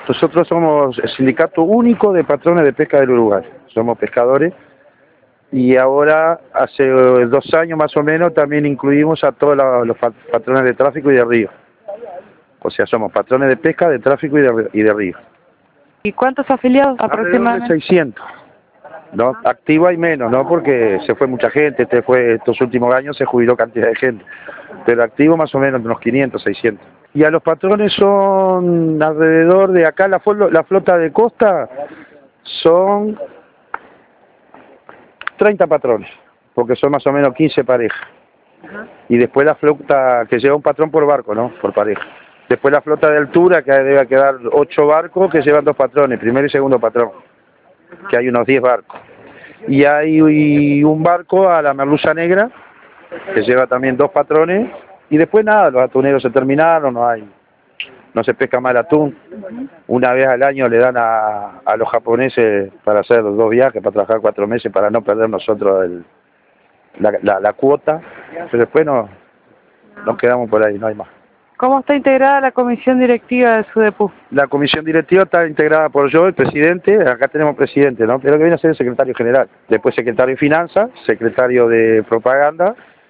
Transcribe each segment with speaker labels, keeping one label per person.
Speaker 1: Nosotros somos el sindicato único de patrones de pesca del Uruguay. Somos pescadores y ahora, hace 2 años más o menos, también incluimos a todos los patrones de tráfico y de río. O sea, somos patrones de pesca, de tráfico y de río.
Speaker 2: ¿Y cuántos afiliados aproximadamente?
Speaker 1: Alrededor de 600. ¿No? Activo hay menos, ¿no? Porque se fue mucha gente, estos últimos años se jubiló cantidad de gente. Pero activo más o menos unos 500, 600. Y a los patrones son alrededor de acá, la flota de costa son 30 patrones, porque son más o menos 15 parejas. Y después la flota que lleva un patrón por barco, ¿no? Por pareja. Después la flota de altura, que debe quedar 8 barcos que llevan 2 patrones, primero y segundo patrón, que hay unos 10 barcos. Y hay un barco a la merluza negra, que lleva también 2 patrones, y después nada, los atuneros se terminaron, no se pesca más el atún. Una vez al año le dan a los japoneses para hacer 2 viajes, para trabajar 4 meses, para no perder nosotros la cuota, pero después nos quedamos por ahí, no hay más.
Speaker 2: ¿Cómo está integrada la comisión directiva de SUDEPU?
Speaker 1: La comisión directiva está integrada por yo, el presidente, acá tenemos presidente, ¿no? Pero que viene a ser el secretario general, después secretario de finanzas, secretario de propaganda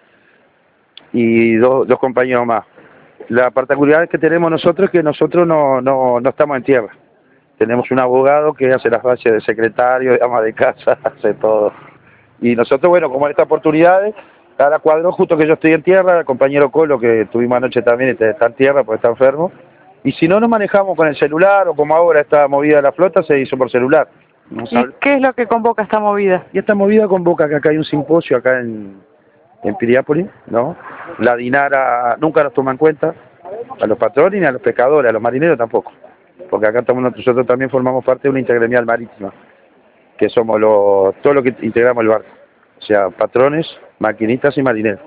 Speaker 1: y dos compañeros más. La particularidad que tenemos nosotros es que nosotros no estamos en tierra. Tenemos un abogado que hace las bases de secretario, de ama de casa, hace todo. Y nosotros, bueno, como en estas oportunidades, ahora cuadró justo que yo estoy en tierra, el compañero Colo, que tuvimos anoche también, está en tierra porque está enfermo. Y si no nos manejamos con el celular, o como ahora está movida la flota, se hizo por celular.
Speaker 2: ¿Y qué es lo que convoca esta movida?
Speaker 1: Y esta movida convoca que acá hay un simposio, acá en Piriápolis, ¿no? La DINARA nunca nos toma en cuenta, a los patrones ni a los pescadores, a los marineros tampoco. Porque acá nosotros también formamos parte de una intergremial marítima, que somos todos los que integramos el barco. O sea, patrones, maquinistas y marineros.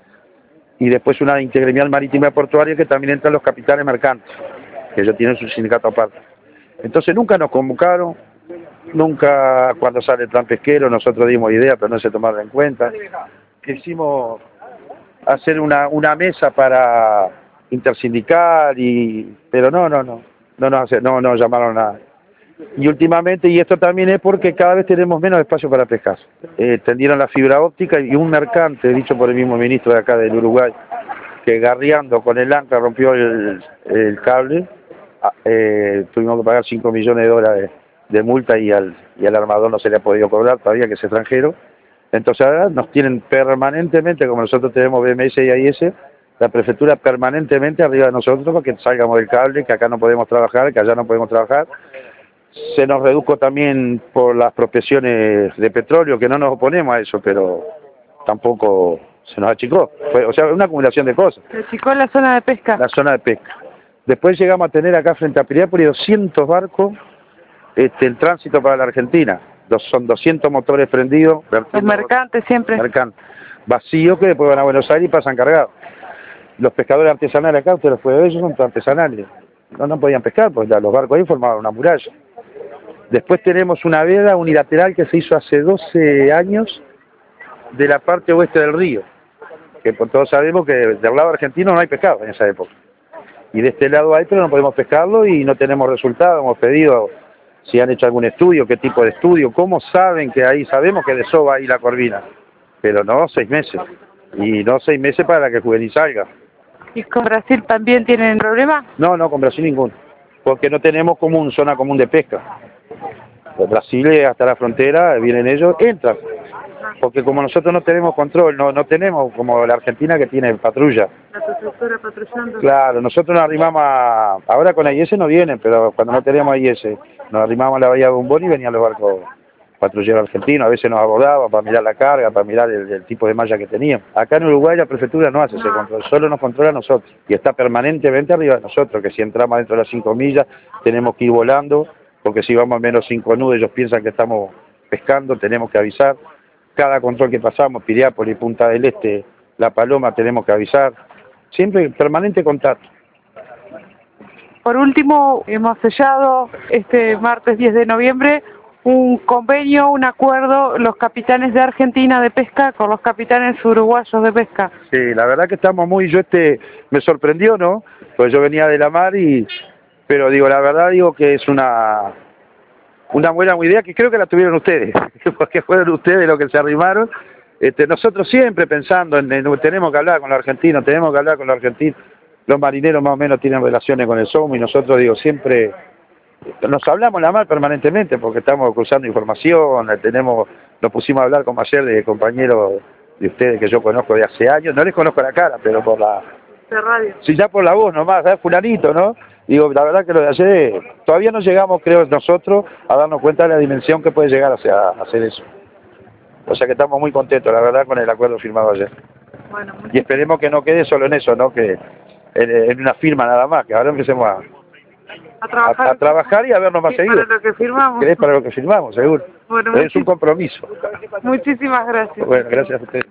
Speaker 1: Y después una intergremial marítima portuaria que también entran los capitanes mercantes, que ellos tienen su sindicato aparte. Entonces nunca nos convocaron, nunca cuando sale el plan pesquero nosotros dimos idea, pero no se tomaron en cuenta. Quisimos hacer una mesa para intersindical, pero no nos llamaron nada. Y últimamente, y esto también es porque cada vez tenemos menos espacio para pescar. Tendieron la fibra óptica y un mercante, dicho por el mismo ministro de acá del Uruguay, que garreando con el ancla rompió el cable, tuvimos que pagar $5 millones de multa y al armador no se le ha podido cobrar todavía, que es extranjero. Entonces ahora nos tienen permanentemente, como nosotros tenemos BMS y AIS, la prefectura permanentemente arriba de nosotros para que salgamos del cable, que acá no podemos trabajar, que allá no podemos trabajar. Se nos redujo también por las prospecciones de petróleo, que no nos oponemos a eso, pero tampoco se nos achicó. O sea, una acumulación de cosas.
Speaker 2: ¿Se achicó la zona de pesca?
Speaker 1: La zona de pesca. Después llegamos a tener acá frente a Piriápolis 200 barcos en tránsito para la Argentina. Son 200 motores prendidos.
Speaker 2: Los mercantes siempre.
Speaker 1: Mercantes. Vacíos que después van a Buenos Aires y pasan cargados. Los pescadores artesanales acá, ustedes los pueden ver, ellos son artesanales. No podían pescar, porque los barcos ahí formaban una muralla. Después tenemos una veda unilateral que se hizo hace 12 años de la parte oeste del río, que por todos sabemos que del lado argentino no hay pescado en esa época. Y de este lado hay, pero no podemos pescarlo y no tenemos resultados. Hemos pedido si han hecho algún estudio, qué tipo de estudio, cómo saben que ahí, sabemos que desova ahí la corvina, pero no 6 meses. Y no 6 meses para que el juvenil salga.
Speaker 2: ¿Y con Brasil también tienen problemas?
Speaker 1: No, con Brasil ninguno, porque no tenemos zona común de pesca. Brasil hasta la frontera, vienen ellos, entran. Porque como nosotros no tenemos control, no tenemos como la Argentina que tiene patrulla.
Speaker 2: La prefectura patrullando.
Speaker 1: Claro, nosotros nos arrimamos ahora con AIS no vienen, pero cuando no teníamos AIS, nos arrimamos a la bahía de Bombón y venían los barcos patrulleros argentinos, a veces nos abordaban para mirar la carga, para mirar el tipo de malla que teníamos. Acá en Uruguay la prefectura no hace ese control, solo nos controla a nosotros. Y está permanentemente arriba de nosotros, que si entramos dentro de las 5 millas, tenemos que ir volando, porque si vamos a menos 5 nudos, ellos piensan que estamos pescando, tenemos que avisar. Cada control que pasamos, Piriápolis, Punta del Este, La Paloma, tenemos que avisar. Siempre permanente contacto.
Speaker 2: Por último, hemos sellado este martes 10 de noviembre un convenio, un acuerdo, los capitanes de Argentina de pesca con los capitanes uruguayos de pesca.
Speaker 1: Sí, la verdad que estamos me sorprendió, ¿no? Pues yo venía de la mar y pero digo, la verdad digo que es una buena idea que creo que la tuvieron ustedes, porque fueron ustedes los que se arrimaron. Nosotros siempre pensando en tenemos que hablar con los argentinos, tenemos que hablar con los argentinos. Los marineros más o menos tienen relaciones con el SOMO y nosotros, digo, siempre nos hablamos la mal permanentemente porque estamos cruzando información, nos pusimos a hablar como ayer de compañeros de ustedes que yo conozco de hace años, no les conozco la cara, pero por la...
Speaker 2: De radio.
Speaker 1: Sí, ya por la voz nomás, ¿sabes? Fulanito, ¿no? Digo, la verdad que lo de ayer, todavía no llegamos, creo, nosotros a darnos cuenta de la dimensión que puede llegar a hacer eso. O sea que estamos muy contentos, la verdad, con el acuerdo firmado ayer.
Speaker 2: Bueno,
Speaker 1: y esperemos que no quede solo en eso, ¿no? Que en una firma nada más, que ahora empecemos a trabajar y a vernos más seguido.
Speaker 2: Para lo que firmamos.
Speaker 1: Que es para lo que firmamos, seguro.
Speaker 2: Bueno,
Speaker 1: es un compromiso.
Speaker 2: Muchísimas gracias.
Speaker 1: Bueno, gracias a ustedes.